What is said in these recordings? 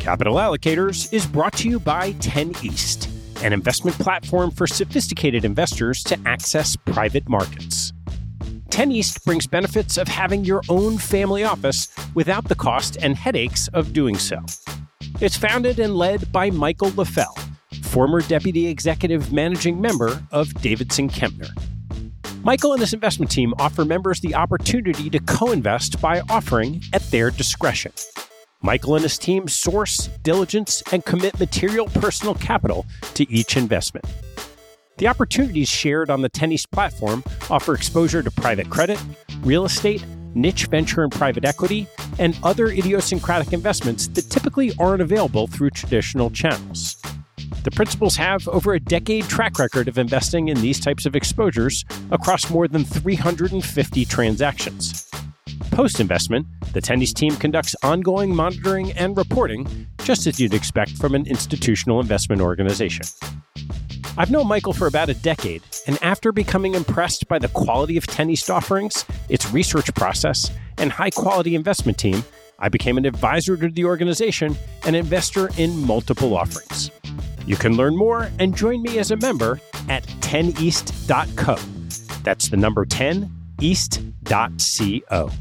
Capital Allocators is brought to you by 10 East, an investment platform for sophisticated investors to access private markets. 10 East brings benefits of having your own family office without the cost and headaches of doing so. It's founded and led by Michael LaFell, former Deputy Executive Managing Member of Davidson Kempner. Michael and his investment team offer members the opportunity to co-invest by offering at their discretion. Michael and his team source, diligence, and commit material personal capital to each investment. The opportunities shared on the 10 East platform offer exposure to private credit, real estate, niche venture and private equity, and other idiosyncratic investments that typically aren't available through traditional channels. The principals have over a decade track record of investing in these types of exposures across more than 350 transactions. Post-investment, the 10 East team conducts ongoing monitoring and reporting, just as you'd expect from an institutional investment organization. I've known Michael for about a decade, and after becoming impressed by the quality of 10 East offerings, its research process, and high-quality investment team, I became an advisor to the organization and investor in multiple offerings. You can learn more and join me as a member at 10east.co. That's the number 10east.co.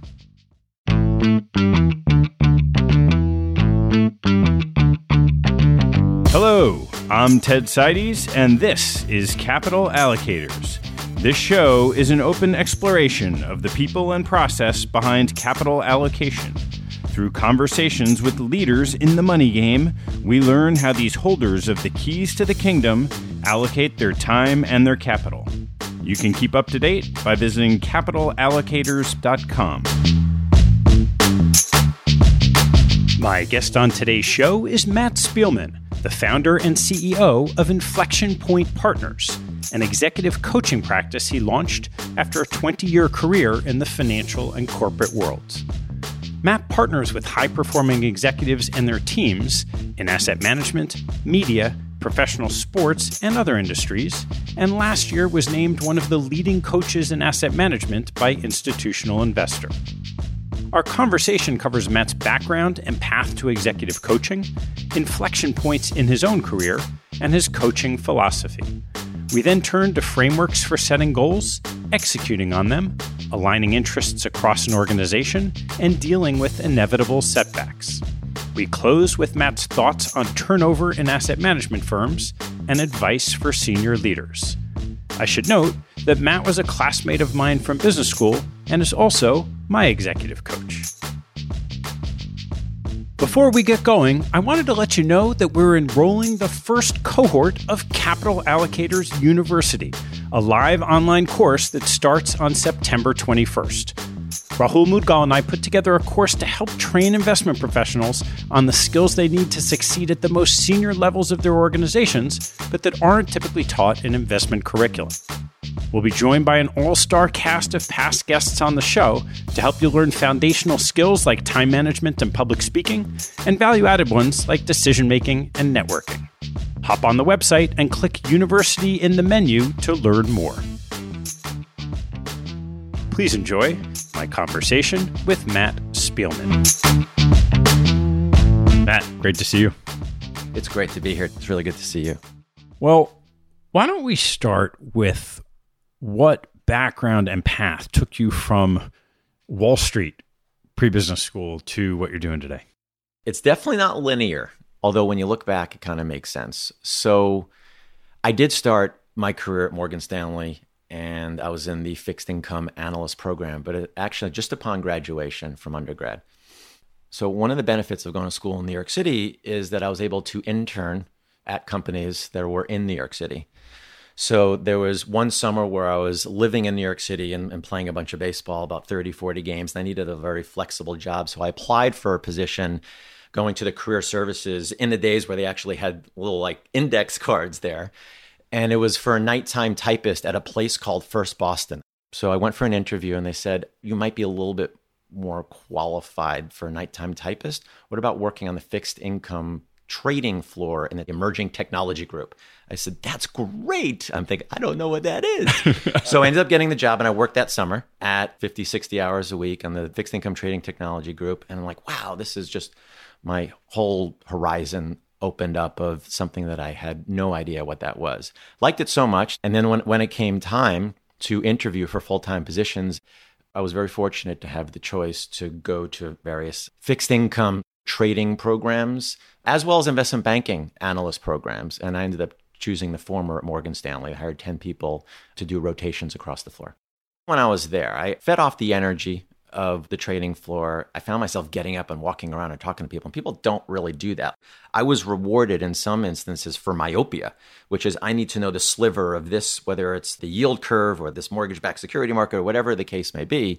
Hello, I'm Ted Seides, and this is Capital Allocators. This show is an open exploration of the people and process behind capital allocation. Through conversations with leaders in the money game, we learn how these holders of the keys to the kingdom allocate their time and their capital. You can keep up to date by visiting capitalallocators.com. My guest on today's show is Matt Spielman, the founder and CEO of Inflection Point Partners, an executive coaching practice he launched after a 20-year career in the financial and corporate worlds. Matt partners with high-performing executives and their teams in asset management, media, professional sports, and other industries, and last year was named one of the leading coaches in asset management by Institutional Investor. Our conversation covers Matt's background and path to executive coaching, inflection points in his own career, and his coaching philosophy. We then turn to frameworks for setting goals, executing on them, aligning interests across an organization, and dealing with inevitable setbacks. We close with Matt's thoughts on turnover in asset management firms and advice for senior leaders. I should note that Matt was a classmate of mine from business school and is also my executive coach. Before we get going, I wanted to let you know that we're enrolling the first cohort of Capital Allocators University, a live online course that starts on September 21st. Rahul Mudgal and I put together a course to help train investment professionals on the skills they need to succeed at the most senior levels of their organizations, but that aren't typically taught in investment curriculum. We'll be joined by an all-star cast of past guests on the show to help you learn foundational skills like time management and public speaking, and value-added ones like decision-making and networking. Hop on the website and click University in the menu to learn more. Please enjoy my conversation with Matt Spielman. Matt, great to see you. It's great to be here. It's really good to see you. Well, why don't we start with what background and path took you from Wall Street pre-business school to what you're doing today? It's definitely not linear, although when you look back, it kind of makes sense. So I did start my career at Morgan Stanley, and I was in the fixed income analyst program, but it actually just upon graduation from undergrad. So one of the benefits of going to school in New York City is that I was able to intern at companies that were in New York City. So there was one summer where I was living in New York City and playing a bunch of baseball, about 30, 40 games. And I needed a very flexible job. So I applied for a position going to the career services in the days where they actually had little like index cards there. And it was for a nighttime typist at a place called First Boston. So I went for an interview and they said, you might be a little bit more qualified for a nighttime typist. What about working on the fixed income trading floor in the emerging technology group. I said, that's great. I'm thinking, I don't know what that is. So I ended up getting the job, and I worked that summer at 50, 60 hours a week on the fixed income trading technology group. And I'm like, wow, this is just my whole horizon opened up of something that I had no idea what that was. Liked it so much. And then when it came time to interview for full-time positions, I was very fortunate to have the choice to go to various fixed income trading programs, as well as investment banking analyst programs. And I ended up choosing the former at Morgan Stanley. I hired 10 people to do rotations across the floor. When I was there, I fed off the energy of the trading floor. I found myself getting up and walking around and talking to people, and people don't really do that. I was rewarded in some instances for myopia, which is I need to know the sliver of this, whether it's the yield curve or this mortgage-backed security market or whatever the case may be.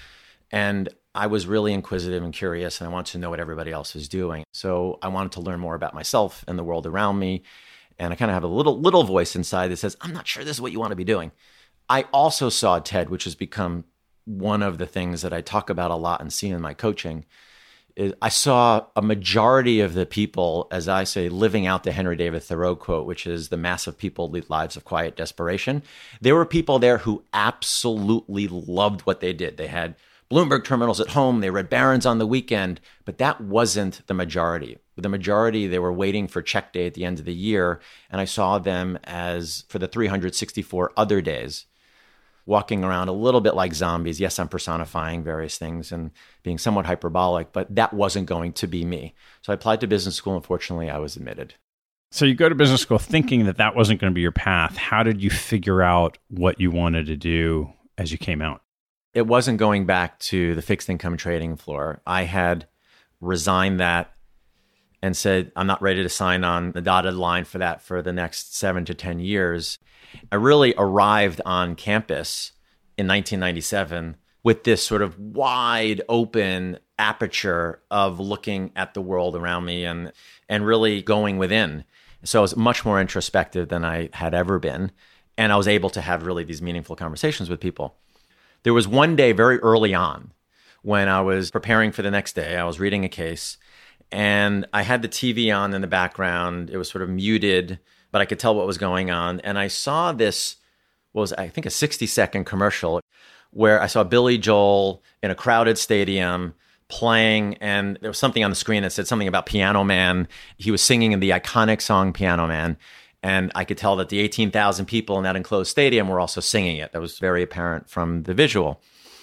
And I was really inquisitive and curious, and I wanted to know what everybody else was doing. So I wanted to learn more about myself and the world around me. And I kind of have a little voice inside that says, I'm not sure this is what you want to be doing. I also saw, Ted, which has become one of the things that I talk about a lot and see in my coaching, is I saw a majority of the people, as I say, living out the Henry David Thoreau quote, which is the mass of people lead lives of quiet desperation. There were people there who absolutely loved what they did. They had Bloomberg terminals at home. They read Barron's on the weekend, but that wasn't the majority. The majority, they were waiting for check day at the end of the year. And I saw them as for the 364 other days, walking around a little bit like zombies. Yes, I'm personifying various things and being somewhat hyperbolic, but that wasn't going to be me. So I applied to business school. Unfortunately, I was admitted. So you go to business school thinking that that wasn't going to be your path. How did you figure out what you wanted to do as you came out? It wasn't going back to the fixed income trading floor. I had resigned that and said, I'm not ready to sign on the dotted line for that for the next 7 to 10 years. I really arrived on campus in 1997 with this sort of wide open aperture of looking at the world around me and really going within. So I was much more introspective than I had ever been. And I was able to have really these meaningful conversations with people. There was one day very early on when I was preparing for the next day. I was reading a case and I had the TV on in the background. It was sort of muted, but I could tell what was going on. And I saw this, I think a 60-second commercial where I saw Billy Joel in a crowded stadium playing, and there was something on the screen that said something about Piano Man. He was singing the iconic song Piano Man. And I could tell that the 18,000 people in that enclosed stadium were also singing it. That was very apparent from the visual.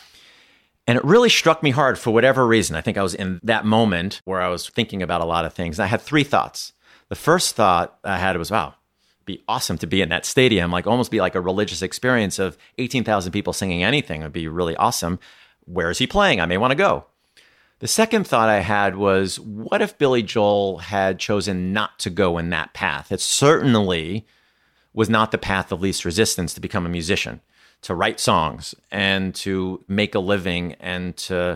And it really struck me hard for whatever reason. I think I was in that moment where I was thinking about a lot of things. And I had 3 thoughts. The first thought I had was, wow, it'd be awesome to be in that stadium, like almost be like a religious experience of 18,000 people singing anything. It would be really awesome. Where is he playing? I may want to go. The second thought I had was, what if Billy Joel had chosen not to go in that path? It certainly was not the path of least resistance to become a musician, to write songs and to make a living and to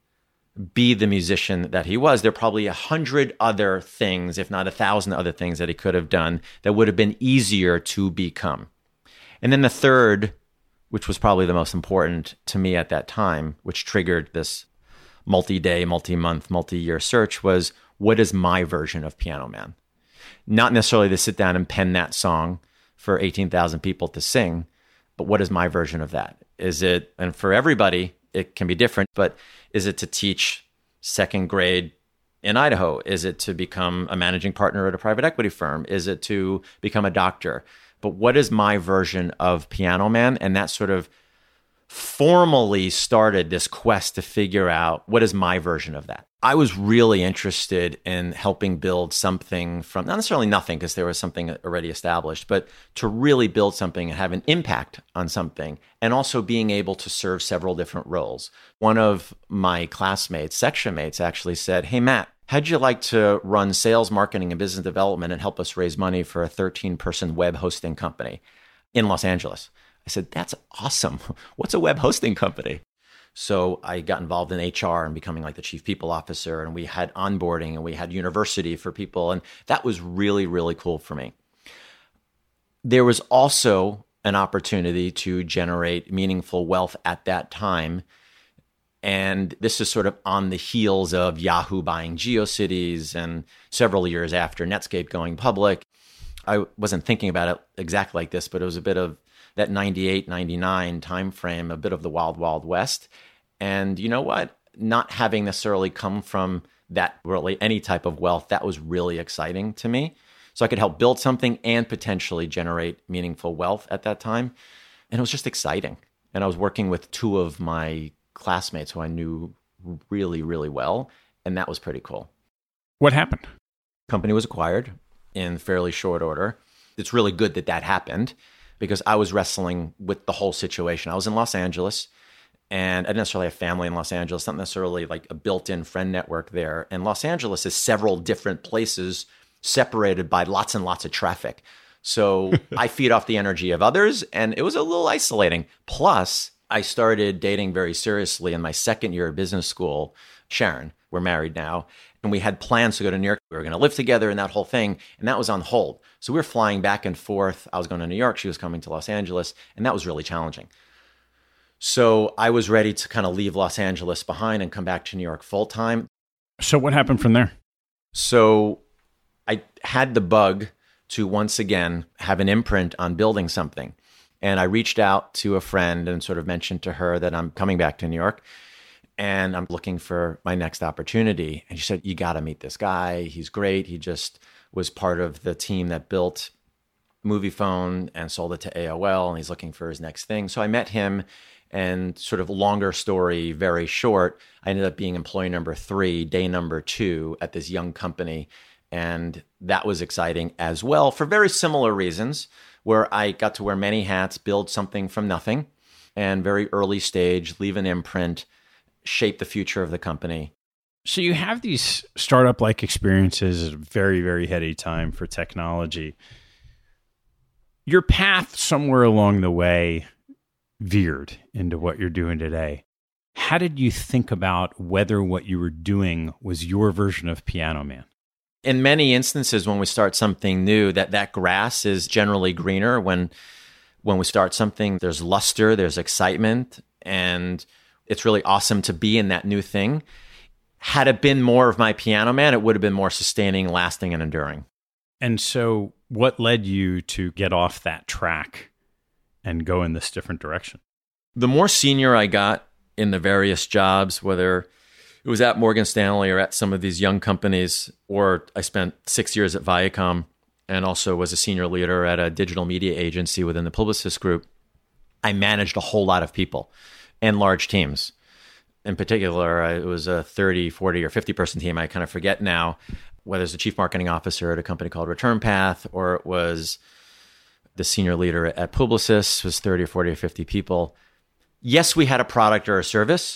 be the musician that he was. There are probably 100 other things, if not 1,000 other things that he could have done that would have been easier to become. And then the third, which was probably the most important to me at that time, which triggered this multi-day, multi-month, multi-year search, was, what is my version of Piano Man? Not necessarily to sit down and pen that song for 18,000 people to sing, but what is my version of that? Is it, and for everybody, it can be different, but is it to teach second grade in Idaho? Is it to become a managing partner at a private equity firm? Is it to become a doctor? But what is my version of Piano Man? And that sort of formally started this quest to figure out, what is my version of that? I was really interested in helping build something from, not necessarily nothing, because there was something already established, but to really build something and have an impact on something, and also being able to serve several different roles. One of my classmates, section mates, actually said, hey, Matt, how'd you like to run sales, marketing, and business development and help us raise money for a 13-person web hosting company in Los Angeles? I said, that's awesome. What's a web hosting company? So I got involved in HR and becoming like the chief people officer, and we had onboarding and we had university for people. And that was really, really cool for me. There was also an opportunity to generate meaningful wealth at that time And this is sort of on the heels of Yahoo buying GeoCities and several years after Netscape going public. I wasn't thinking about it exactly like this, but it was a bit of that 98, 99 timeframe, a bit of the wild, wild west. And you know what? Not having necessarily come from that really any type of wealth, that was really exciting to me. So I could help build something and potentially generate meaningful wealth at that time. And it was just exciting. And I was working with two of my classmates who I knew really, really well. And that was pretty cool. What happened? Company was acquired in fairly short order. It's really good that that happened because I was wrestling with the whole situation. I was in Los Angeles and I didn't necessarily have family in Los Angeles, not necessarily like a built-in friend network there. And Los Angeles is several different places separated by lots and lots of traffic. So I feed off the energy of others and it was a little isolating. Plus, I started dating very seriously in my second year of business school, Sharon. We're married now. And we had plans to go to New York. We were going to live together and that whole thing. And that was on hold. So we were flying back and forth. I was going to New York. She was coming to Los Angeles. And that was really challenging. So I was ready to kind of leave Los Angeles behind and come back to New York full time. So what happened from there? So I had the bug to once again have an imprint on building something. And I reached out to a friend and sort of mentioned to her that I'm coming back to New York and I'm looking for my next opportunity. And she said, you got to meet this guy. He's great. He just was part of the team that built Moviefone and sold it to AOL. And he's looking for his next thing. So I met him and sort of longer story, very short. I ended up being employee number 3, day number 2 at this young company. And that was exciting as well for very similar reasons, where I got to wear many hats, build something from nothing, and very early stage, leave an imprint, shape the future of the company. So you have these startup-like experiences at a very, very heady time for technology. Your path somewhere along the way veered into what you're doing today. How did you think about whether what you were doing was your version of Piano Man? In many instances, when we start something new, that grass is generally greener. When we start something, there's luster, there's excitement, and it's really awesome to be in that new thing. Had it been more of my Piano Man, it would have been more sustaining, lasting, and enduring. And so what led you to get off that track and go in this different direction? The more senior I got in the various jobs, whether it was at Morgan Stanley or at some of these young companies, or I spent 6 years at Viacom and also was a senior leader at a digital media agency within the Publicis Group. I managed a whole lot of people and large teams. In particular, it was a 30, 40, or 50-person team. I kind of forget now, whether it's the chief marketing officer at a company called Return Path, or it was the senior leader at Publicis, was 30 or 40 or 50 people. Yes, we had a product or a service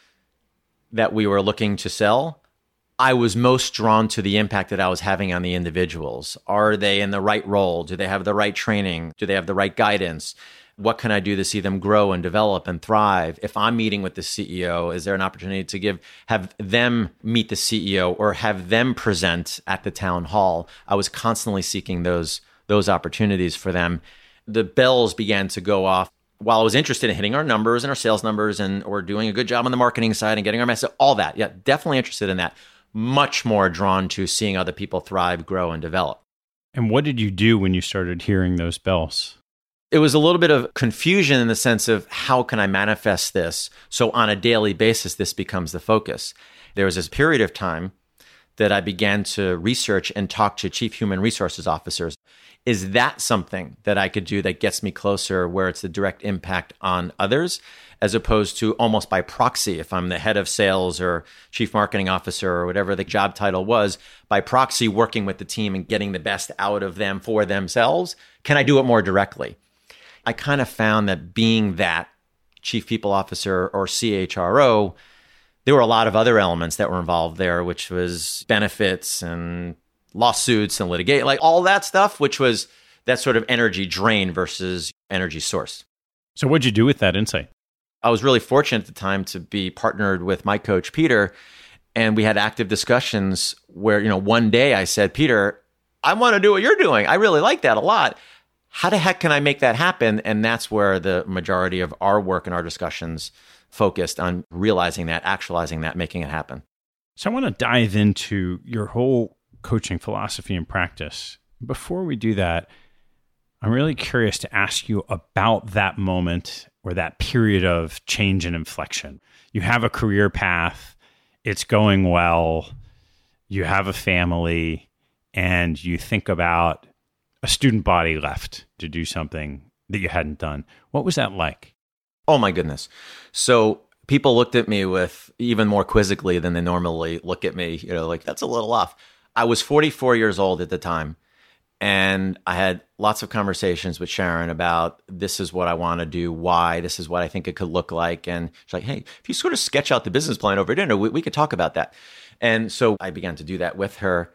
that we were looking to sell. I was most drawn to the impact that I was having on the individuals. Are they in the right role? Do they have the right training? Do they have the right guidance? What can I do to see them grow and develop and thrive? If I'm meeting with the CEO, is there an opportunity to have them meet the CEO or have them present at the town hall? I was constantly seeking those opportunities for them. The bells began to go off. While I was interested in hitting our numbers and our sales numbers or doing a good job on the marketing side and getting our message, all that. Yeah, definitely interested in that. Much more drawn to seeing other people thrive, grow, and develop. And what did you do when you started hearing those bells? It was a little bit of confusion in the sense of how can I manifest this? So on a daily basis, this becomes the focus. There was this period of time that I began to research and talk to chief human resources officers. Is that something that I could do that gets me closer where it's a direct impact on others, as opposed to almost by proxy, if I'm the head of sales or chief marketing officer or whatever the job title was, by proxy working with the team and getting the best out of them for themselves, can I do it more directly? I kind of found that being that chief people officer or CHRO, there were a lot of other elements that were involved there, which was benefits and lawsuits and litigation, like all that stuff, which was that sort of energy drain versus energy source. So what'd you do with that insight? I was really fortunate at the time to be partnered with my coach, Peter, and we had active discussions where, one day I said, Peter, I want to do what you're doing. I really like that a lot. How the heck can I make that happen? And that's where the majority of our work and our discussions focused on realizing that, actualizing that, making it happen. So I want to dive into your whole coaching philosophy and practice. Before we do that, I'm really curious to ask you about that moment or that period of change and inflection. You have a career path, it's going well, you have a family, and you think about a student body left to do something that you hadn't done. What was that like? Oh my goodness. So people looked at me with even more quizzically than they normally look at me, like, that's a little off. I was 44 years old at the time. And I had lots of conversations with Sharon about, this is what I want to do, why, this is what I think it could look like. And she's like, hey, if you sort of sketch out the business plan over dinner, we could talk about that. And so I began to do that with her.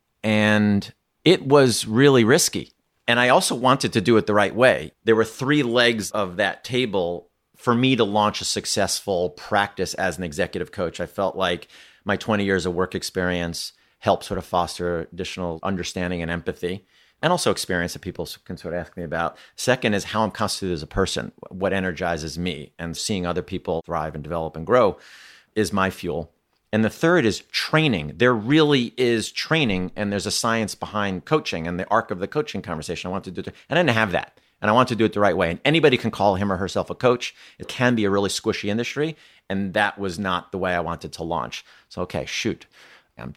And it was really risky. And I also wanted to do it the right way. There were 3 legs of that table for me to launch a successful practice as an executive coach. I felt like my 20 years of work experience help sort of foster additional understanding and empathy, and also experience that people can sort of ask me about. Second is how I'm constituted as a person, what energizes me, and seeing other people thrive and develop and grow is my fuel. And the third is training. There really is training, and there's a science behind coaching and the arc of the coaching conversation. I want to do it, and I didn't have that. And I want to do it the right way. And anybody can call him or herself a coach. It can be a really squishy industry, and that was not the way I wanted to launch. So, okay, shoot. I'm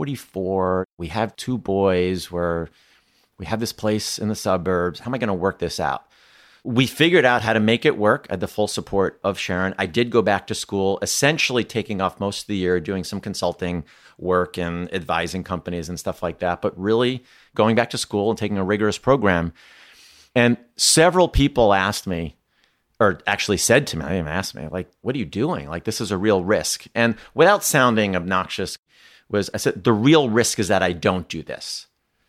44. We have 2 boys. We have this place in the suburbs. How am I going to work this out? We figured out how to make it work. I had the full support of Sharon. I did go back to school, essentially taking off most of the year, doing some consulting work and advising companies and stuff like that, but really going back to school and taking a rigorous program. And several people asked me, or actually said to me, I didn't even ask me, like, what are you doing? Like, this is a real risk. And without sounding obnoxious, I said, the real risk is that I don't do this.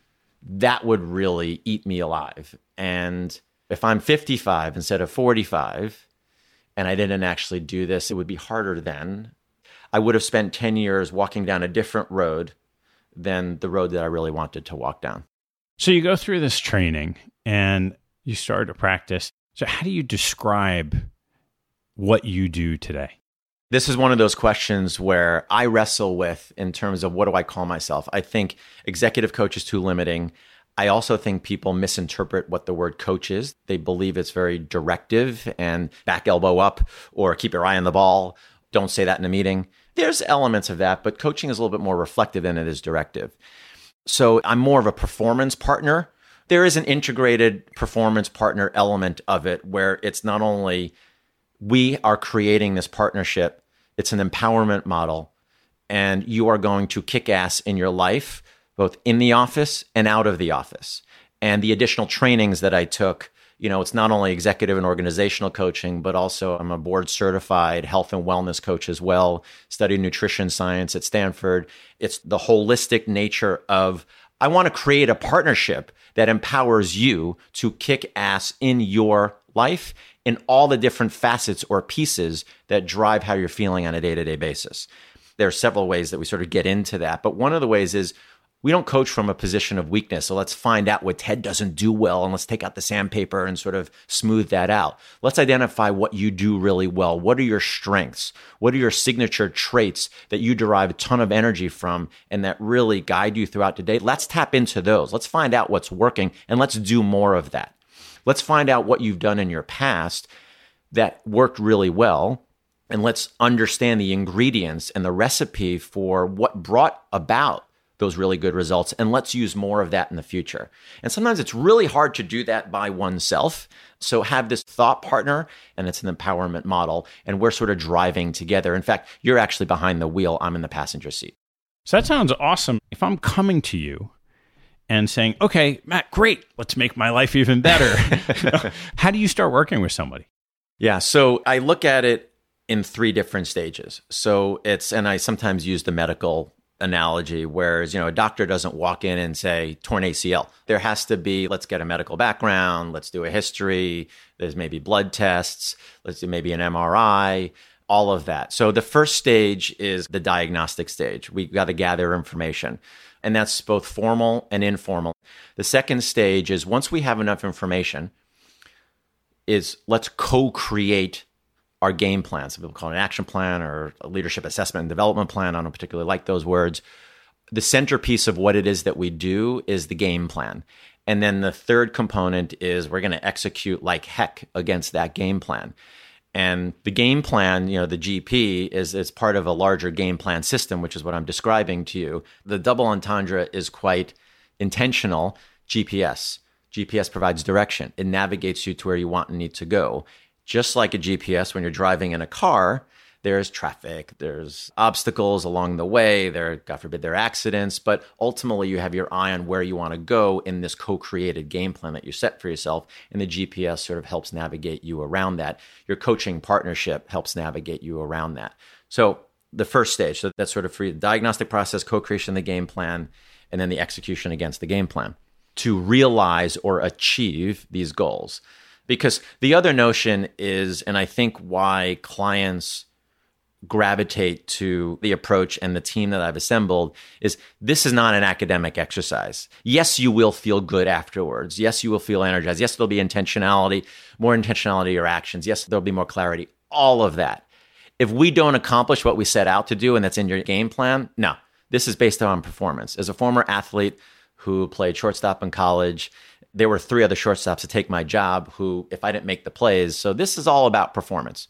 That would really eat me alive. And if I'm 55 instead of 45, and I didn't actually do this, it would be harder then. I would have spent 10 years walking down a different road than the road that I really wanted to walk down. So you go through this training and you start to practice. So how do you describe what you do today? This is one of those questions where I wrestle with in terms of what do I call myself. I think executive coach is too limiting. I also think people misinterpret what the word coach is. They believe it's very directive and back elbow up or keep your eye on the ball. Don't say that in a meeting. There's elements of that, but coaching is a little bit more reflective than it is directive. So I'm more of a performance partner. There is an integrated performance partner element of it where it's not only we are creating this partnership, it's an empowerment model, and you are going to kick ass in your life, both in the office and out of the office. And the additional trainings that I took, it's not only executive and organizational coaching, but also I'm a board certified health and wellness coach as well, studied nutrition science at Stanford. It's the holistic nature of, I want to create a partnership that empowers you to kick ass in your life in all the different facets or pieces that drive how you're feeling on a day-to-day basis. There are several ways that we sort of get into that, but one of the ways is we don't coach from a position of weakness. So let's find out what Ted doesn't do well and let's take out the sandpaper and sort of smooth that out. Let's identify what you do really well. What are your strengths? What are your signature traits that you derive a ton of energy from and that really guide you throughout the day? Let's tap into those. Let's find out what's working and let's do more of that. Let's find out what you've done in your past that worked really well, and let's understand the ingredients and the recipe for what brought about those really good results, and let's use more of that in the future. And sometimes it's really hard to do that by oneself. So have this thought partner, and it's an empowerment model, and we're sort of driving together. In fact, you're actually behind the wheel. I'm in the passenger seat. So that sounds awesome. If I'm coming to you and saying, okay, Matt, great, let's make my life even better. How do you start working with somebody? Yeah, so I look at it in 3 different stages. So and I sometimes use the medical analogy, whereas, a doctor doesn't walk in and say, torn ACL. There has to be, let's get a medical background, let's do a history, there's maybe blood tests, let's do maybe an MRI, all of that. So the first stage is the diagnostic stage. We've got to gather information. And that's both formal and informal. The second stage is once we have enough information, is let's co-create our game plan. Some people call it an action plan or a leadership assessment and development plan. I don't particularly like those words. The centerpiece of what it is that we do is the game plan. And then the third component is we're going to execute like heck against that game plan. And the game plan, the GP is part of a larger game plan system, which is what I'm describing to you. The double entendre is quite intentional. GPS. GPS provides direction. It navigates you to where you want and need to go. Just like a GPS, when you're driving in a car, there's traffic, there's obstacles along the way, God forbid, there are accidents, but ultimately you have your eye on where you want to go in this co-created game plan that you set for yourself, and the GPS sort of helps navigate you around that. Your coaching partnership helps navigate you around that. So the first stage, so that's sort of for the diagnostic process, co-creation of the game plan, and then the execution against the game plan to realize or achieve these goals. Because the other notion is, and I think why clients gravitate to the approach and the team that I've assembled, is this is not an academic exercise. Yes, you will feel good afterwards. Yes, you will feel energized. Yes, there'll be intentionality, more intentionality in your actions. Yes, there'll be more clarity. All of that. If we don't accomplish what we set out to do and that's in your game plan, no, this is based on performance. As a former athlete who played shortstop in college, there were 3 other shortstops to take my job who, if I didn't make the plays, so this is all about performance.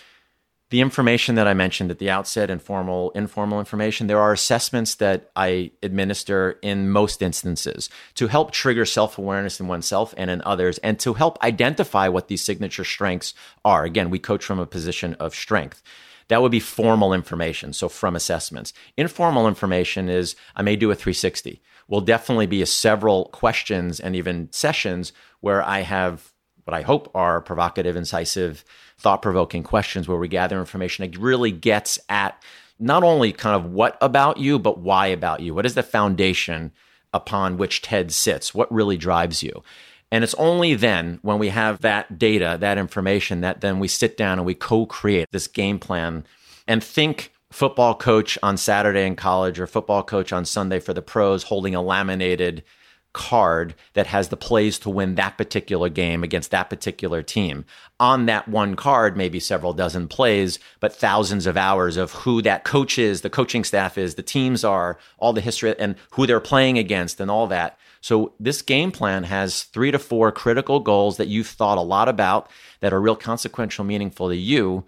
The information that I mentioned at the outset, informal information, there are assessments that I administer in most instances to help trigger self-awareness in oneself and in others, and to help identify what these signature strengths are. Again, we coach from a position of strength. That would be formal information, so from assessments. Informal information is, I may do a 360. Will definitely be several questions and even sessions where I have what I hope are provocative, incisive, thought-provoking questions where we gather information that really gets at not only kind of what about you, but why about you. What is the foundation upon which TED sits? What really drives you? And it's only then when we have that data, that information, that then we sit down and we co-create this game plan and think football coach on Saturday in college or football coach on Sunday for the pros holding a laminated card that has the plays to win that particular game against that particular team. On that one card, maybe several dozen plays, but thousands of hours of who that coach is, the coaching staff is, the teams are, all the history and who they're playing against and all that. So this game plan has 3 to 4 critical goals that you've thought a lot about that are real consequential, meaningful to you.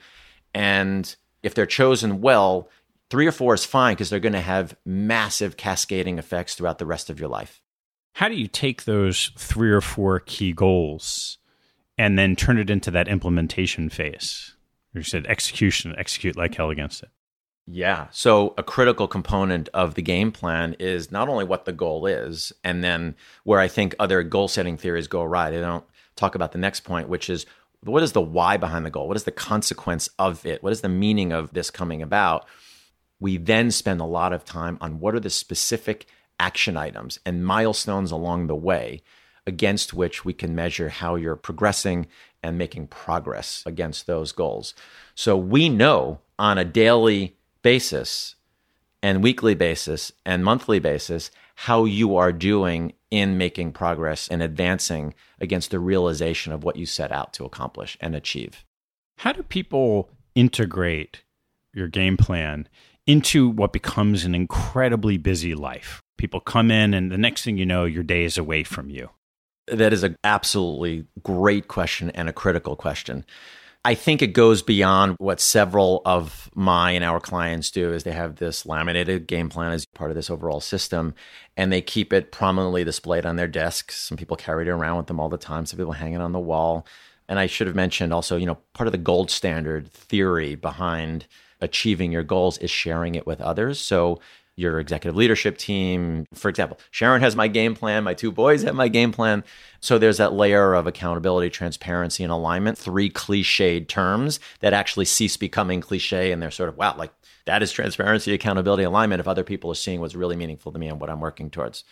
And if they're chosen well, 3 or 4 is fine because they're going to have massive cascading effects throughout the rest of your life. How do you take those 3 or 4 key goals and then turn it into that implementation phase? You said execute like hell against it. Yeah. So a critical component of the game plan is not only what the goal is, and then where I think other goal setting theories go awry. They don't talk about the next point, which is what is the why behind the goal? What is the consequence of it? What is the meaning of this coming about? We then spend a lot of time on what are the specific action items and milestones along the way against which we can measure how you're progressing and making progress against those goals. So we know on a daily basis and weekly basis and monthly basis how you are doing in making progress and advancing against the realization of what you set out to accomplish and achieve. How do people integrate your game plan into what becomes an incredibly busy life? People come in and the next thing you know, your day is away from you. That is an absolutely great question and a critical question. I think it goes beyond what several of my and our clients do is they have this laminated game plan as part of this overall system, and they keep it prominently displayed on their desks. Some people carry it around with them all the time. Some people hang it on the wall. And I should have mentioned also, part of the gold standard theory behind achieving your goals is sharing it with others. So your executive leadership team, for example, Sharon has my game plan, my 2 boys have my game plan. So there's that layer of accountability, transparency, and alignment, 3 cliched terms that actually cease becoming cliche. And they're sort of, wow, like that is transparency, accountability, alignment if other people are seeing what's really meaningful to me and what I'm working towards.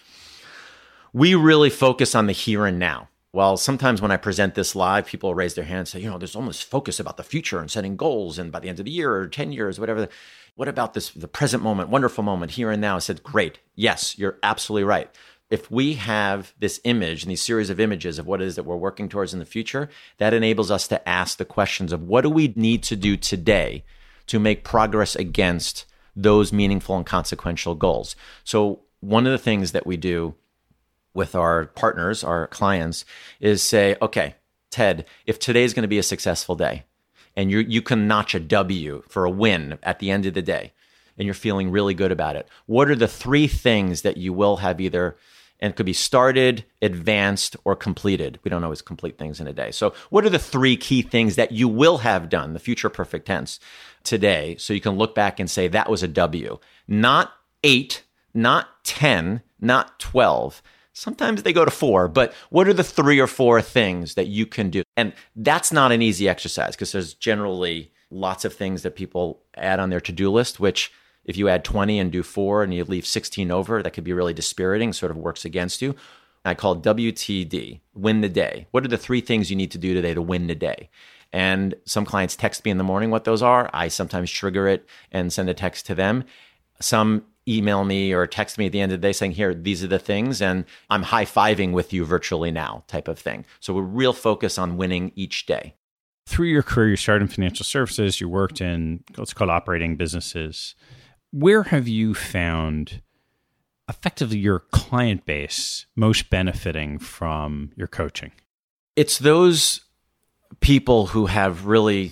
We really focus on the here and now. Well, sometimes when I present this live, people raise their hands and say, there's almost focus about the future and setting goals and by the end of the year or 10 years, whatever. What about the present moment, wonderful moment, here and now? I said, great. Yes, you're absolutely right. If we have this image and these series of images of what it is that we're working towards in the future, that enables us to ask the questions of what do we need to do today to make progress against those meaningful and consequential goals. So one of the things that we do with our partners, our clients, is say, okay, Ted, if today's going to be a successful day and you can notch a W for a win at the end of the day and you're feeling really good about it, what are the 3 things that you will have either, and it could be started, advanced, or completed? We don't always complete things in a day. So what are the 3 key things that you will have done, the future perfect tense, today, so you can look back and say that was a W? Not 8, not 10, not 12. Sometimes they go to 4, but what are the 3 or 4 things that you can do? And that's not an easy exercise because there's generally lots of things that people add on their to-do list, which if you add 20 and do 4 and you leave 16 over, that could be really dispiriting, sort of works against you. I call it WTD, win the day. What are the 3 things you need to do today to win the day? And some clients text me in the morning what those are. I sometimes trigger it and send a text to them. Some email me or text me at the end of the day saying, here, these are the things, and I'm high-fiving with you virtually now type of thing. So we're real focus on winning each day. Through your career, you started in financial services, you worked in, let's call it operating businesses. Where have you found effectively your client base most benefiting from your coaching? It's those people who have really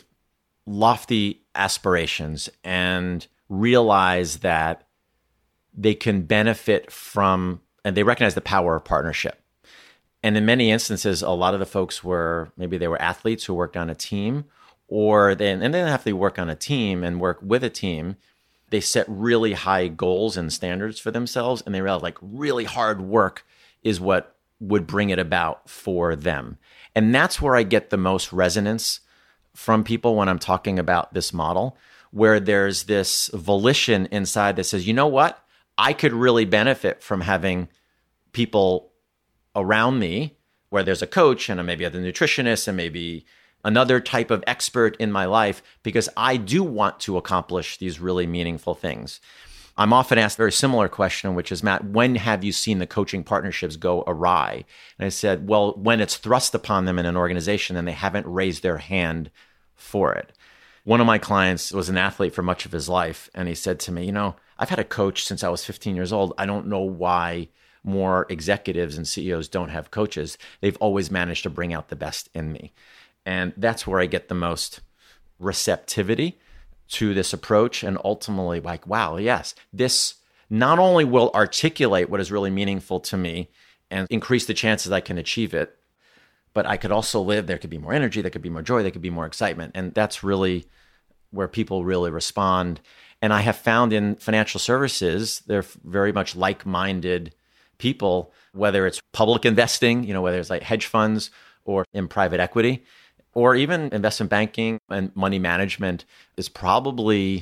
lofty aspirations and realize that they can benefit from, and they recognize the power of partnership. And in many instances, a lot of the folks maybe they were athletes who worked on a team, and they didn't have to work on a team and work with a team. They set really high goals and standards for themselves, and they realize like really hard work is what would bring it about for them. And that's where I get the most resonance from people when I'm talking about this model, where there's this volition inside that says, you know what? I could really benefit from having people around me where there's a coach and maybe a nutritionist and maybe another type of expert in my life, because I do want to accomplish these really meaningful things. I'm often asked a very similar question, which is, Matt, when have you seen the coaching partnerships go awry? And I said, well, when it's thrust upon them in an organization and they haven't raised their hand for it. One of my clients was an athlete for much of his life, and he said to me, I've had a coach since I was 15 years old. I don't know why more executives and CEOs don't have coaches. They've always managed to bring out the best in me. And that's where I get the most receptivity to this approach. And ultimately, like, wow, yes, this not only will articulate what is really meaningful to me and increase the chances I can achieve it, but I could also live, there could be more energy, there could be more joy, there could be more excitement. And that's really where people really respond. And I have found in financial services, they're very much like-minded people, whether it's public investing, whether it's like hedge funds or in private equity, or even investment banking and money management is probably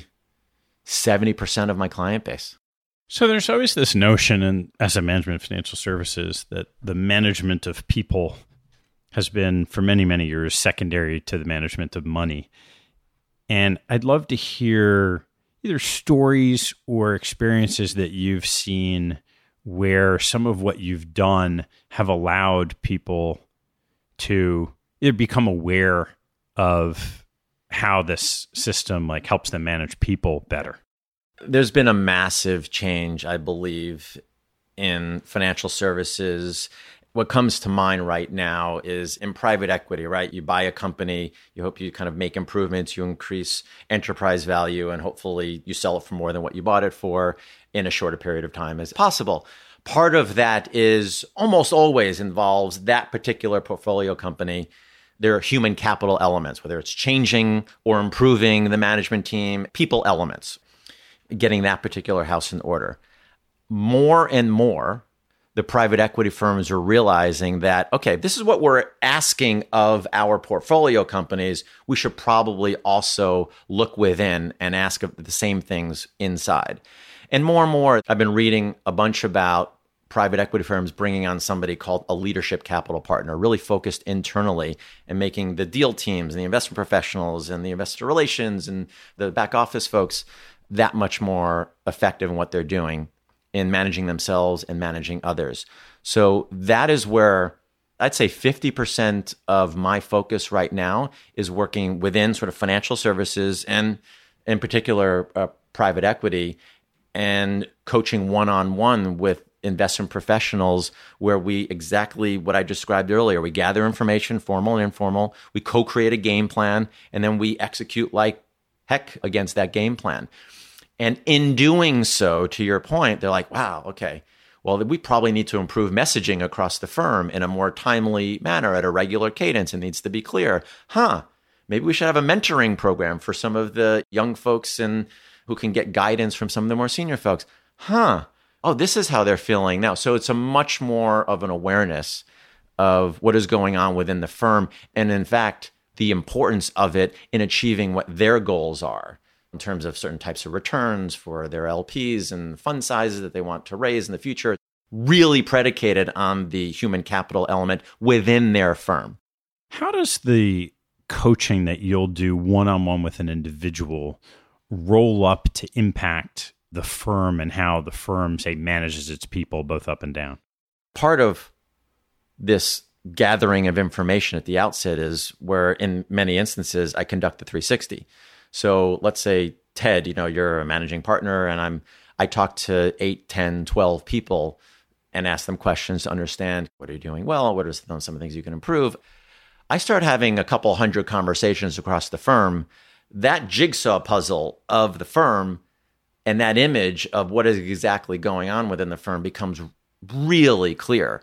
70% of my client base. So there's always this notion in asset management financial services that the management of people has been for many, many years secondary to the management of money. And I'd love to hear either stories or experiences that you've seen where some of what you've done have allowed people to either become aware of how this system helps them manage people better. There's been a massive change, I believe, in financial services. What comes to mind right now is in private equity, right? You buy a company, you hope you kind of make improvements, you increase enterprise value, and hopefully you sell it for more than what you bought it for in a shorter period of time as possible. Part of that is almost always involves that particular portfolio company. There are human capital elements, whether it's changing or improving the management team, people elements, getting that particular house in order. More and more, the private equity firms are realizing that, okay, this is what we're asking of our portfolio companies. We should probably also look within and ask the same things inside. And more, I've been reading a bunch about private equity firms bringing on somebody called a leadership capital partner, really focused internally and making the deal teams and the investment professionals and the investor relations and the back office folks that much more effective in what they're doing. in managing themselves and managing others. So that is where I'd say 50% of my focus right now is working within sort of financial services and in particular private equity, and coaching one-on-one with investment professionals, where we exactly what I described earlier. We gather information, formal and informal. We co-create a game plan, and then we execute like heck against that game plan. And in doing so, to your point, they're like, wow, okay, well, we probably need to improve messaging across the firm in a more timely manner at a regular cadence. It needs to be clear. Maybe we should have a mentoring program for some of the young folks and who can get guidance from some of the more senior folks. Oh, this is how they're feeling now. So it's a much more of an awareness of what is going on within the firm. And in fact, the importance of it in achieving what their goals are in terms of certain types of returns for their LPs and fund sizes that they want to raise in the future, really predicated on the human capital element within their firm. How does the coaching that you'll do one-on-one with an individual roll up to impact the firm and how the firm, say, manages its people both up and down? Part of this gathering of information at the outset is where, in many instances, I conduct the 360. So let's say, Ted, you're a managing partner, and I talk to 8, 10, 12 people and ask them questions to understand, what are you doing well? What are some of the things you can improve? I start having a couple hundred conversations across the firm. That jigsaw puzzle of the firm and that image of what is exactly going on within the firm becomes really clear.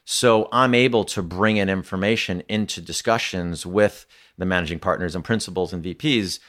So I'm able to bring in information into discussions with the managing partners and principals and VPs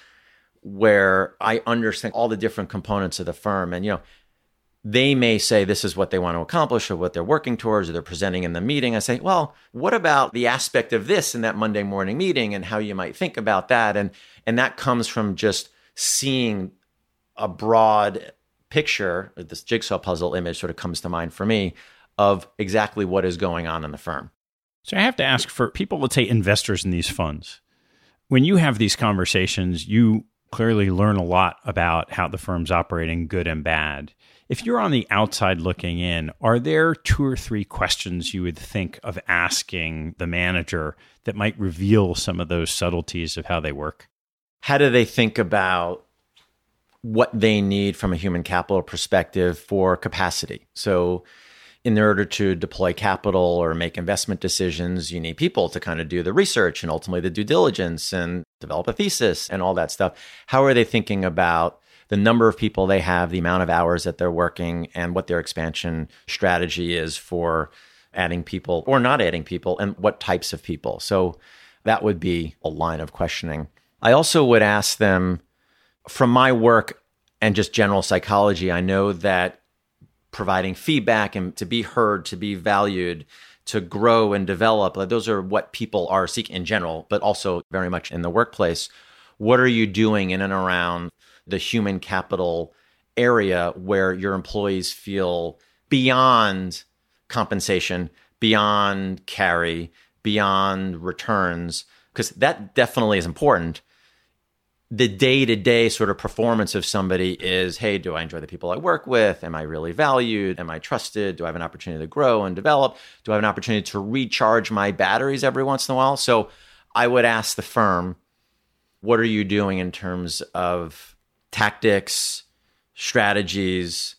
where I understand all the different components of the firm. And, they may say this is what they want to accomplish or what they're working towards or they're presenting in the meeting. I say, well, what about the aspect of this in that Monday morning meeting and how you might think about that? And that comes from just seeing a broad picture. This jigsaw puzzle image sort of comes to mind for me of exactly what is going on in the firm. So I have to ask, for people, let's say investors in these funds, when you have these conversations, you clearly learn a lot about how the firm's operating, good and bad. If you're on the outside looking in, are there 2 or 3 questions you would think of asking the manager that might reveal some of those subtleties of how they work? How do they think about what they need from a human capital perspective for capacity? So in order to deploy capital or make investment decisions, you need people to kind of do the research and ultimately the due diligence and develop a thesis and all that stuff. How are they thinking about the number of people they have, the amount of hours that they're working, and what their expansion strategy is for adding people or not adding people, and what types of people? So that would be a line of questioning. I also would ask them, from my work and just general psychology, I know that providing feedback and to be heard, to be valued, to grow and develop, those are what people are seeking in general, but also very much in the workplace. What are you doing in and around the human capital area where your employees feel beyond compensation, beyond carry, beyond returns? Because that definitely is important. The day-to-day sort of performance of somebody is, hey, do I enjoy the people I work with? Am I really valued? Am I trusted? Do I have an opportunity to grow and develop? Do I have an opportunity to recharge my batteries every once in a while? So I would ask the firm, what are you doing in terms of tactics, strategies,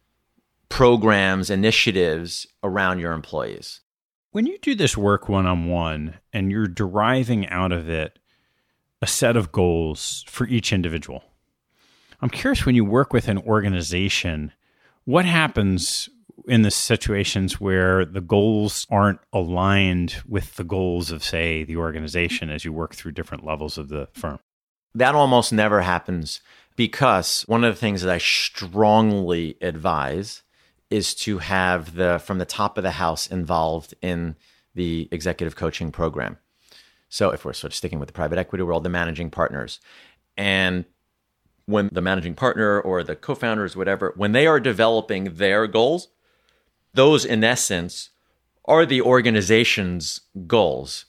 programs, initiatives around your employees? When you do this work one-on-one and you're deriving out of it a set of goals for each individual, I'm curious, when you work with an organization, what happens in the situations where the goals aren't aligned with the goals of, say, the organization as you work through different levels of the firm? That almost never happens, because one of the things that I strongly advise is to have from the top of the house involved in the executive coaching program. So if we're sort of sticking with the private equity world, the managing partners. And when the managing partner or the co-founders, whatever, when they are developing their goals, those in essence are the organization's goals.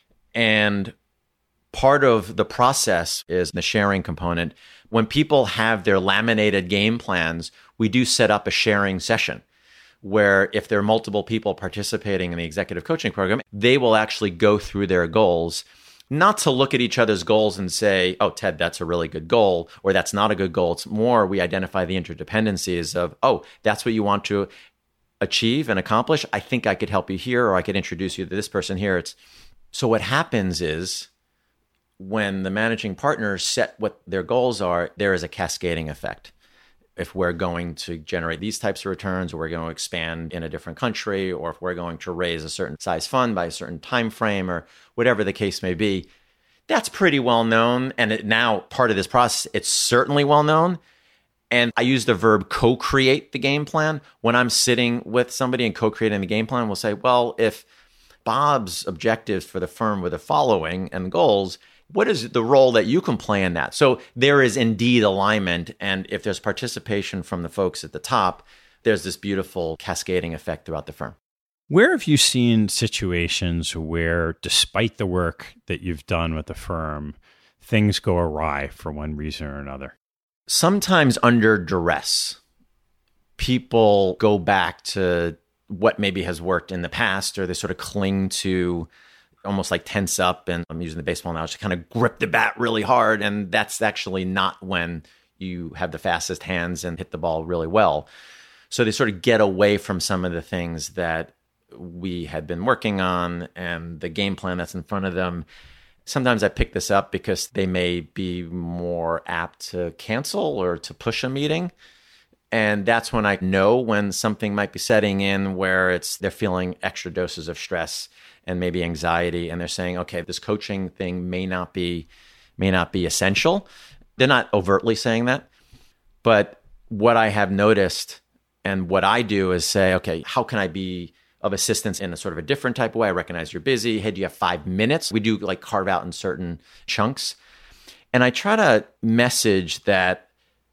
And part of the process is the sharing component. When people have their laminated game plans, we do set up a sharing session where if there are multiple people participating in the executive coaching program, they will actually go through their goals, not to look at each other's goals and say, oh, Ted, that's a really good goal, or that's not a good goal. It's more we identify the interdependencies of, oh, that's what you want to achieve and accomplish. I think I could help you here, or I could introduce you to this person here. So what happens is when the managing partners set what their goals are, there is a cascading effect. If we're going to generate these types of returns, or we're going to expand in a different country, or if we're going to raise a certain size fund by a certain time frame, or whatever the case may be, that's pretty well known. And now part of this process, it's certainly well known. And I use the verb co-create the game plan. When I'm sitting with somebody and co-creating the game plan, we'll say, well, if Bob's objectives for the firm were the following and goals, what is the role that you can play in that? So there is indeed alignment. And if there's participation from the folks at the top, there's this beautiful cascading effect throughout the firm. Where have you seen situations where, despite the work that you've done with the firm, things go awry for one reason or another? Sometimes under duress, people go back to what maybe has worked in the past, or they sort of cling to almost like tense up, and I'm using the baseball analogy, to kind of grip the bat really hard. And that's actually not when you have the fastest hands and hit the ball really well. So they sort of get away from some of the things that we had been working on and the game plan that's in front of them. Sometimes I pick this up because they may be more apt to cancel or to push a meeting. And that's when I know when something might be setting in where they're feeling extra doses of stress and maybe anxiety, and they're saying, okay, this coaching thing may not be essential. They're not overtly saying that. But what I have noticed and what I do is say, okay, how can I be of assistance in a sort of a different type of way? I recognize you're busy. Hey, do you have 5 minutes? We do like carve out in certain chunks. And I try to message that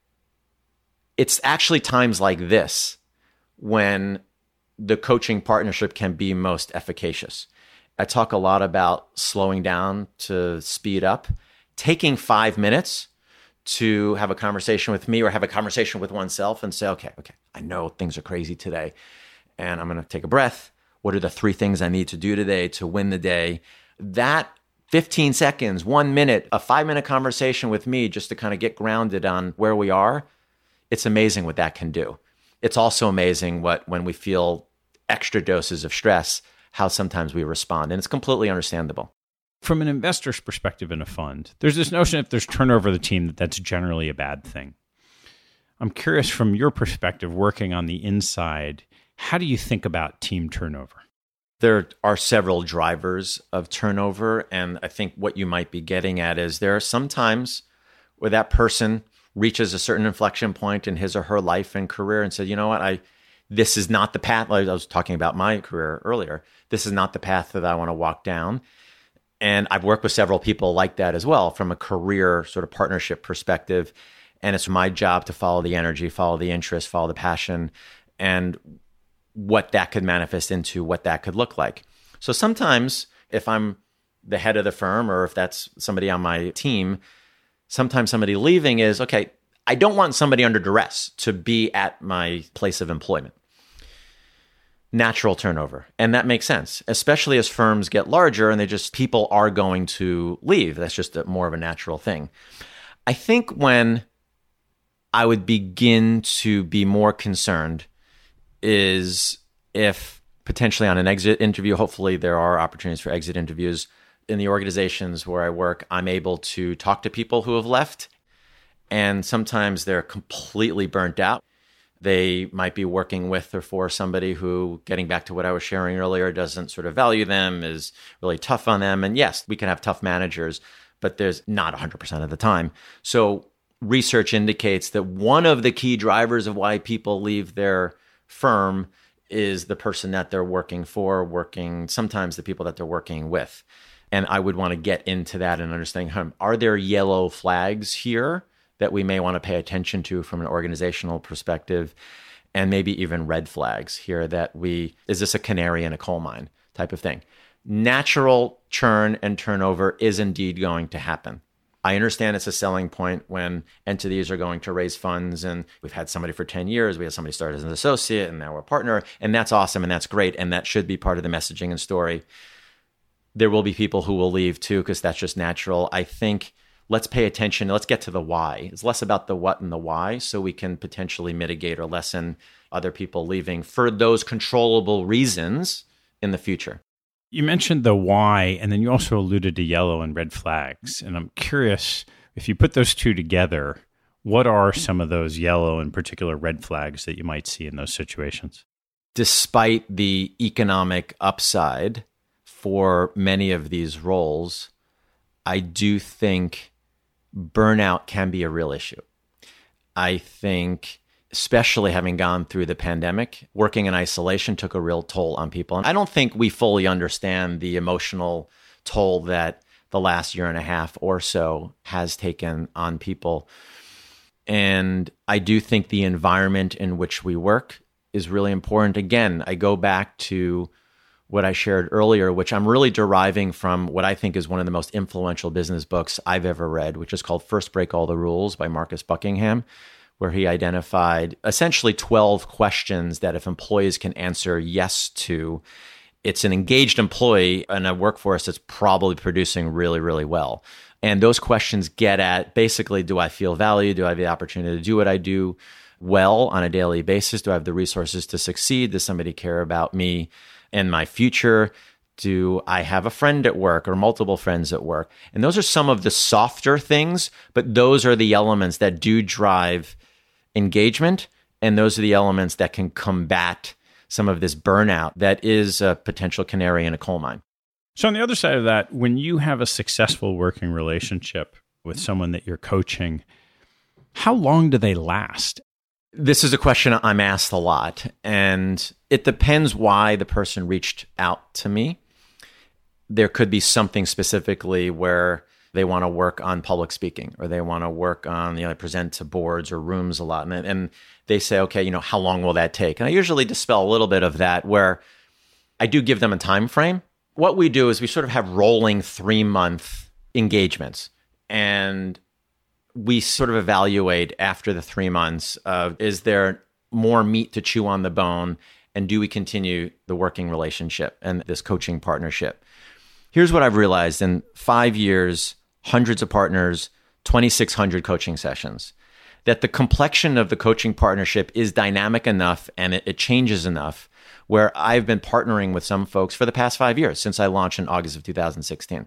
it's actually times like this when the coaching partnership can be most efficacious. I talk a lot about slowing down to speed up, taking 5 minutes to have a conversation with me or have a conversation with oneself and say, okay, I know things are crazy today, and I'm going to take a breath. What are the 3 things I need to do today to win the day? That 15 seconds, 1 minute, a 5-minute conversation with me just to kind of get grounded on where we are, it's amazing what that can do. It's also amazing when we feel extra doses of stress, how sometimes we respond. And it's completely understandable. From an investor's perspective in a fund, there's this notion if there's turnover of the team, that's generally a bad thing. I'm curious from your perspective, working on the inside, how do you think about team turnover? There are several drivers of turnover. And I think what you might be getting at is there are some times where that person reaches a certain inflection point in his or her life and career and said, you know what, this is not the path. I was talking about my career earlier. This is not the path that I want to walk down. And I've worked with several people like that as well from a career sort of partnership perspective. And it's my job to follow the energy, follow the interest, follow the passion, and what that could manifest into, what that could look like. So sometimes if I'm the head of the firm or if that's somebody on my team, sometimes somebody leaving is, okay, I don't want somebody under duress to be at my place of employment. Natural turnover. And that makes sense, especially as firms get larger and people are going to leave. That's just more of a natural thing. I think when I would begin to be more concerned is if potentially on an exit interview, hopefully there are opportunities for exit interviews. In the organizations where I work, I'm able to talk to people who have left, and sometimes they're completely burnt out. They might be working with or for somebody who, getting back to what I was sharing earlier, doesn't sort of value them, is really tough on them. And yes, we can have tough managers, but there's not 100% of the time. So research indicates that one of the key drivers of why people leave their firm is the person that they're working for, sometimes the people that they're working with. And I would want to get into that and understand, are there yellow flags here that we may want to pay attention to from an organizational perspective, and maybe even red flags here is this a canary in a coal mine type of thing? Natural churn and turnover is indeed going to happen. I understand it's a selling point when entities are going to raise funds, and we've had somebody for 10 years. We had somebody start as an associate and now we're a partner, and that's awesome and that's great. And that should be part of the messaging and story. There will be people who will leave too, because that's just natural. I think let's pay attention. Let's get to the why. It's less about the what and the why, so we can potentially mitigate or lessen other people leaving for those controllable reasons in the future. You mentioned the why, and then you also alluded to yellow and red flags. And I'm curious, if you put those two together, what are some of those yellow and particular red flags that you might see in those situations? Despite the economic upside for many of these roles, I do think burnout can be a real issue. I think, especially having gone through the pandemic, working in isolation took a real toll on people. And I don't think we fully understand the emotional toll that the last year and a half or so has taken on people. And I do think the environment in which we work is really important. Again, I go back to what I shared earlier, which I'm really deriving from what I think is one of the most influential business books I've ever read, which is called First Break All the Rules by Marcus Buckingham, where he identified essentially 12 questions that if employees can answer yes to, it's an engaged employee in a workforce that's probably producing really, really well. And those questions get at basically, do I feel valued? Do I have the opportunity to do what I do well on a daily basis? Do I have the resources to succeed? Does somebody care about me and my future? Do I have a friend at work or multiple friends at work? And those are some of the softer things, but those are the elements that do drive engagement. And those are the elements that can combat some of this burnout that is a potential canary in a coal mine. So on the other side of that, when you have a successful working relationship with someone that you're coaching, how long do they last? This is a question I'm asked a lot, and it depends why the person reached out to me. There could be something specifically where they want to work on public speaking, or they want to work on, present to boards or rooms a lot. And they say, okay, how long will that take? And I usually dispel a little bit of that, where I do give them a time frame. What we do is we sort of have rolling 3-month engagements, and we sort of evaluate after the 3 months of, is there more meat to chew on the bone, and do we continue the working relationship and this coaching partnership? Here's what I've realized in 5 years, hundreds of partners, 2,600 coaching sessions, that the complexion of the coaching partnership is dynamic enough and it changes enough, where I've been partnering with some folks for the past 5 years since I launched in August of 2016.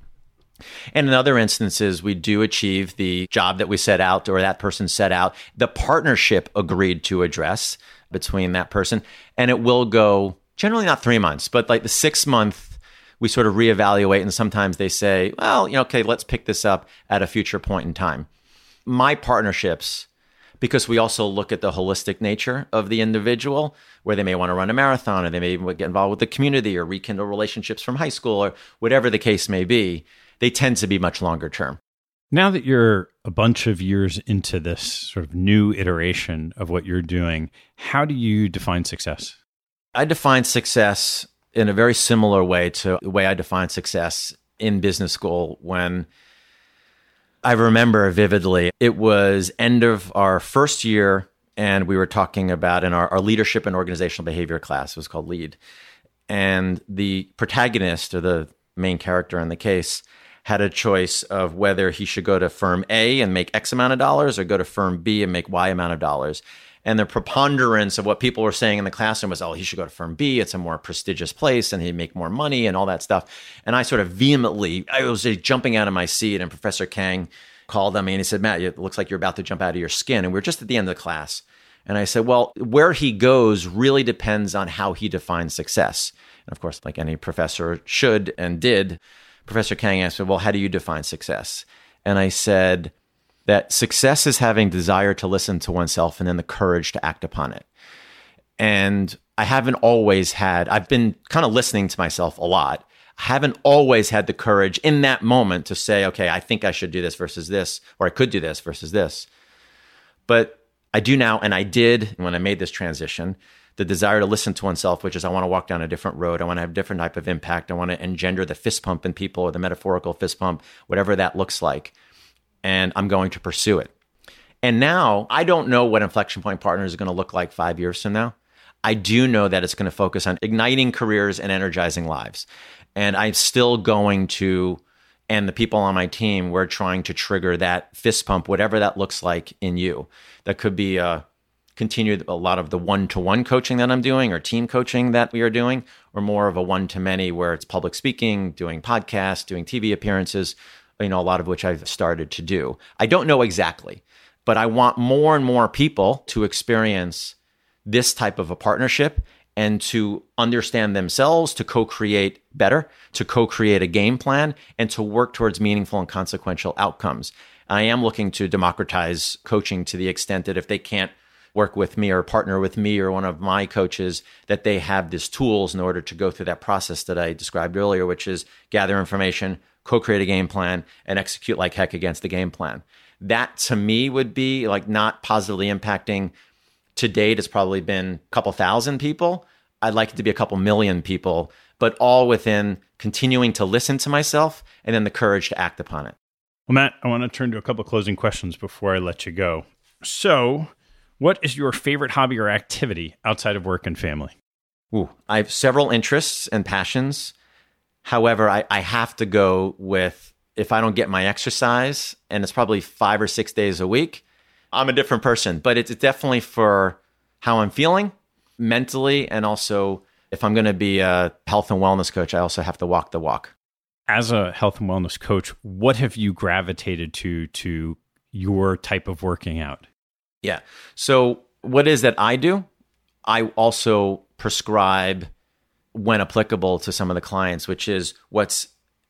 And in other instances, we do achieve the job that we set out, or that person set out, the partnership agreed to address between that person. And it will go generally not 3 months, but like the 6 month, we sort of reevaluate. And sometimes they say, well, okay, let's pick this up at a future point in time. My partnerships, because we also look at the holistic nature of the individual, where they may want to run a marathon, or they may get involved with the community, or rekindle relationships from high school, or whatever the case may be, they tend to be much longer term. Now that you're a bunch of years into this sort of new iteration of what you're doing, how do you define success? I define success in a very similar way to the way I defined success in business school, when I remember vividly, it was end of our first year, and we were talking about in our leadership and organizational behavior class, it was called LEAD. And the protagonist, or the main character in the case, had a choice of whether he should go to firm A and make X amount of dollars, or go to firm B and make Y amount of dollars. And the preponderance of what people were saying in the classroom was, oh, he should go to firm B. It's a more prestigious place and he'd make more money and all that stuff. And I sort of vehemently, I was jumping out of my seat, and Professor Kang called on me and he said, Matt, it looks like you're about to jump out of your skin. And we were just at the end of the class. And I said, well, where he goes really depends on how he defines success. And of course, like any professor should and did, Professor Kang asked me, well, how do you define success? And I said that success is having desire to listen to oneself and then the courage to act upon it. And I haven't always had, I've been kind of listening to myself a lot. I haven't always had the courage in that moment to say, okay, I think I should do this versus this, or I could do this versus this. But I do now, and I did when I made this transition. The desire to listen to oneself, which is I want to walk down a different road. I want to have a different type of impact. I want to engender the fist pump in people, or the metaphorical fist pump, whatever that looks like. and I'm going to pursue it. And now I don't know what Inflection Point Partners is going to look like 5 years from now. I do know that it's going to focus on igniting careers and energizing lives. And I'm still going to, and the people on my team, we're trying to trigger that fist pump, whatever that looks like in you. That could be continue a lot of the one-to-one coaching that I'm doing or team coaching that we are doing, or more of a one-to-many where it's public speaking, doing podcasts, doing TV appearances, a lot of which I've started to do. I don't know exactly, but I want more and more people to experience this type of a partnership and to understand themselves, to co-create better, to co-create a game plan, and to work towards meaningful and consequential outcomes. I am looking to democratize coaching to the extent that if they can't work with me or partner with me or one of my coaches, that they have these tools in order to go through that process that I described earlier, which is gather information, co-create a game plan, and execute like heck against the game plan. That to me would be like not positively impacting. To date, it's probably been a couple thousand people. I'd like it to be a couple million people, but all within continuing to listen to myself and then the courage to act upon it. Well, Matt, I want to turn to a couple closing questions before I let you go. So, what is your favorite hobby or activity outside of work and family? I have several interests and passions. However, I have to go with, if I don't get my exercise, and it's probably 5 or 6 days a week, I'm a different person. But it's definitely for how I'm feeling mentally. And also, if I'm going to be a health and wellness coach, I also have to walk the walk. As a health and wellness coach, what have you gravitated to your type of working out? Yeah. So what is that I do? I also prescribe, when applicable to some of the clients, which is what's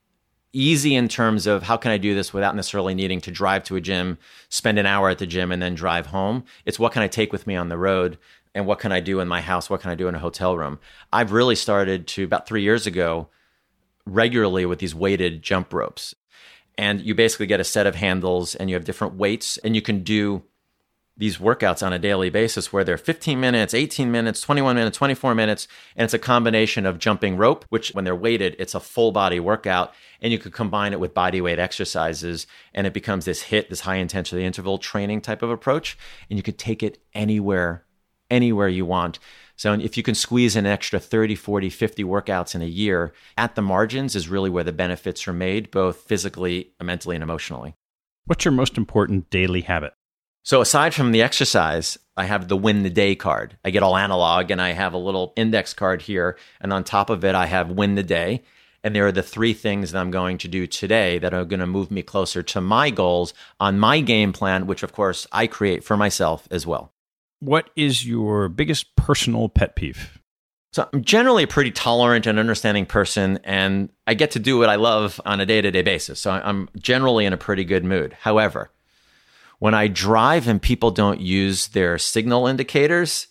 easy in terms of how can I do this without necessarily needing to drive to a gym, spend an hour at the gym, and then drive home. It's what can I take with me on the road, and what can I do in my house? What can I do in a hotel room? I've really started to, about 3 years ago, regularly with these weighted jump ropes. And you basically get a set of handles and you have different weights, and you can do these workouts on a daily basis where they're 15 minutes, 18 minutes, 21 minutes, 24 minutes. And it's a combination of jumping rope, which when they're weighted, it's a full body workout. And you could combine it with body weight exercises. And it becomes this high intensity interval training type of approach. And you could take it anywhere you want. So if you can squeeze in an extra 30, 40, 50 workouts in a year, at the margins is really where the benefits are made, both physically, mentally, and emotionally. What's your most important daily habit? So aside from the exercise, I have the win the day card. I get all analog, and I have a little index card here. And on top of it, I have win the day. And there are the 3 things that I'm going to do today that are going to move me closer to my goals on my game plan, which of course I create for myself as well. What is your biggest personal pet peeve? So I'm generally a pretty tolerant and understanding person, and I get to do what I love on a day-to-day basis. So I'm generally in a pretty good mood. However, when I drive and people don't use their signal indicators,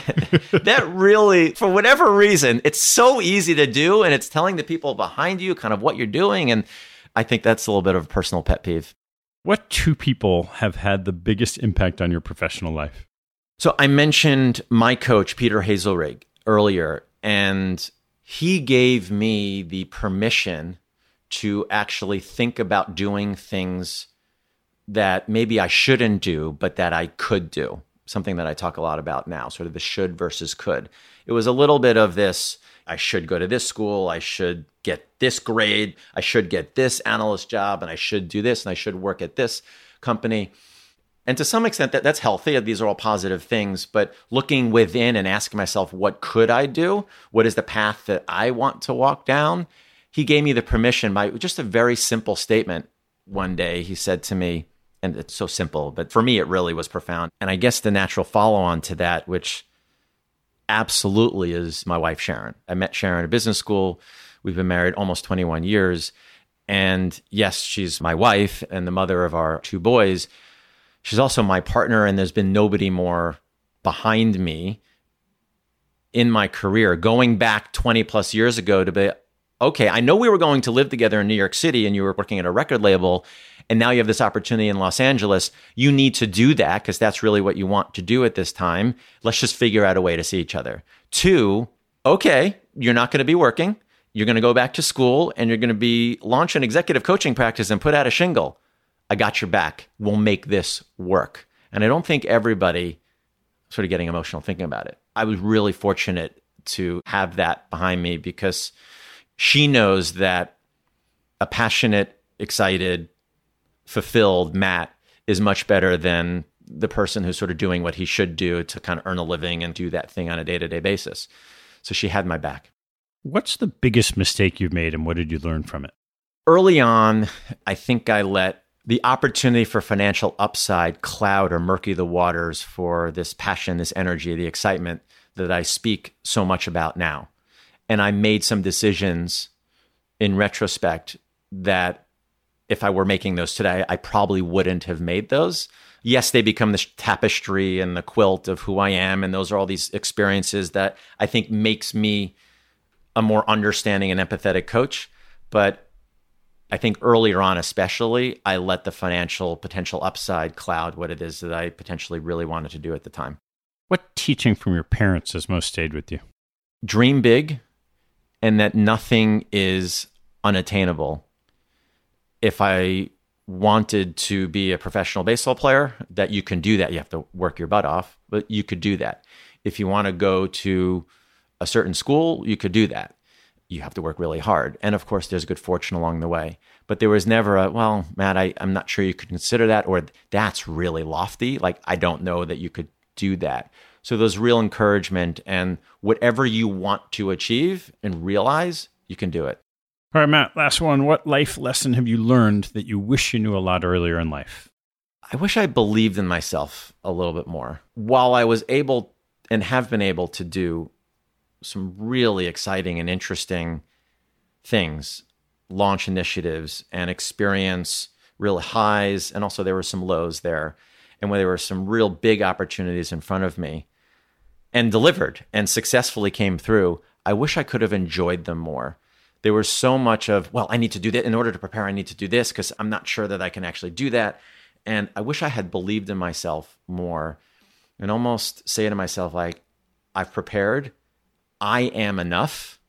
that really, for whatever reason, it's so easy to do, and it's telling the people behind you kind of what you're doing. And I think that's a little bit of a personal pet peeve. What 2 people have had the biggest impact on your professional life? So I mentioned my coach, Peter Hazelrig, earlier, and he gave me the permission to actually think about doing things that maybe I shouldn't do, but that I could do. Something that I talk a lot about now, sort of the should versus could. It was a little bit of this, I should go to this school, I should get this grade, I should get this analyst job, and I should do this, and I should work at this company. And to some extent, that's healthy. These are all positive things. But looking within and asking myself, what could I do? What is the path that I want to walk down? He gave me the permission by just a very simple statement. One day he said to me, and it's so simple, but for me, it really was profound. And I guess the natural follow-on to that, which absolutely is my wife, Sharon. I met Sharon at business school. We've been married almost 21 years. And yes, she's my wife and the mother of our 2 boys. She's also my partner, and there's been nobody more behind me in my career, going back 20 plus years ago to be, okay, I know we were going to live together in New York City and you were working at a record label, and now you have this opportunity in Los Angeles. You need to do that because that's really what you want to do at this time. Let's just figure out a way to see each other. 2, okay, you're not going to be working. You're going to go back to school and you're going to launch an executive coaching practice and put out a shingle. I got your back. We'll make this work. And I don't think everybody sort of getting emotional thinking about it. I was really fortunate to have that behind me because she knows that a passionate, excited, fulfilled Matt is much better than the person who's sort of doing what he should do to kind of earn a living and do that thing on a day-to-day basis. So she had my back. What's the biggest mistake you've made and what did you learn from it? Early on, I think I let the opportunity for financial upside cloud or murky the waters for this passion, this energy, the excitement that I speak so much about now. And I made some decisions in retrospect that if I were making those today, I probably wouldn't have made those. Yes, they become the tapestry and the quilt of who I am. And those are all these experiences that I think makes me a more understanding and empathetic coach. But I think earlier on, especially, I let the financial potential upside cloud what it is that I potentially really wanted to do at the time. What teaching from your parents has most stayed with you? Dream big, and that nothing is unattainable. If I wanted to be a professional baseball player, that you can do that. You have to work your butt off, but you could do that. If you want to go to a certain school, you could do that. You have to work really hard. And of course, there's good fortune along the way. But there was never a, well, Matt, I'm not sure you could consider that, or that's really lofty. Like, I don't know that you could do that. So there's real encouragement, and whatever you want to achieve and realize, you can do it. All right, Matt, last one. What life lesson have you learned that you wish you knew a lot earlier in life? I wish I believed in myself a little bit more. While I was able and have been able to do some really exciting and interesting things, launch initiatives and experience real highs, and also there were some lows there, and where there were some real big opportunities in front of me and delivered and successfully came through, I wish I could have enjoyed them more. There was so much of, well, I need to do that. In order to prepare, I need to do this because I'm not sure that I can actually do that. And I wish I had believed in myself more and almost say to myself, like, I've prepared. I am enough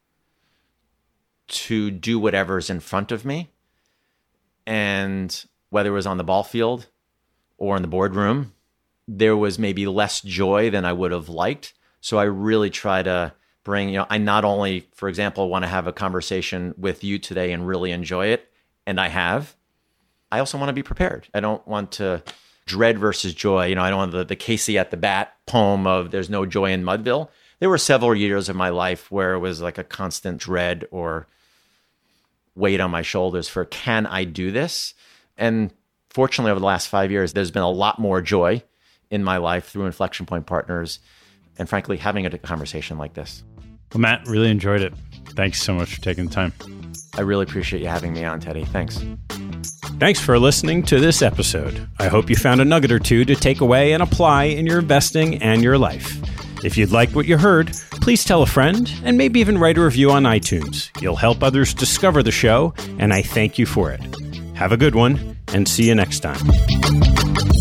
to do whatever's in front of me. And whether it was on the ball field or in the boardroom, there was maybe less joy than I would have liked. So I really try to bring, I not only, for example, want to have a conversation with you today and really enjoy it, and I have, I also want to be prepared. I don't want to dread versus joy. I don't want the Casey at the bat poem of there's no joy in Mudville. There were several years of my life where it was like a constant dread or weight on my shoulders for, can I do this? And fortunately, over the last 5 years, there's been a lot more joy in my life through Inflection Point Partners and frankly, having a conversation like this. Well, Matt, really enjoyed it. Thanks so much for taking the time. I really appreciate you having me on, Teddy. Thanks. Thanks for listening to this episode. I hope you found a nugget or two to take away and apply in your investing and your life. If you'd like what you heard, please tell a friend and maybe even write a review on iTunes. You'll help others discover the show, and I thank you for it. Have a good one, and see you next time.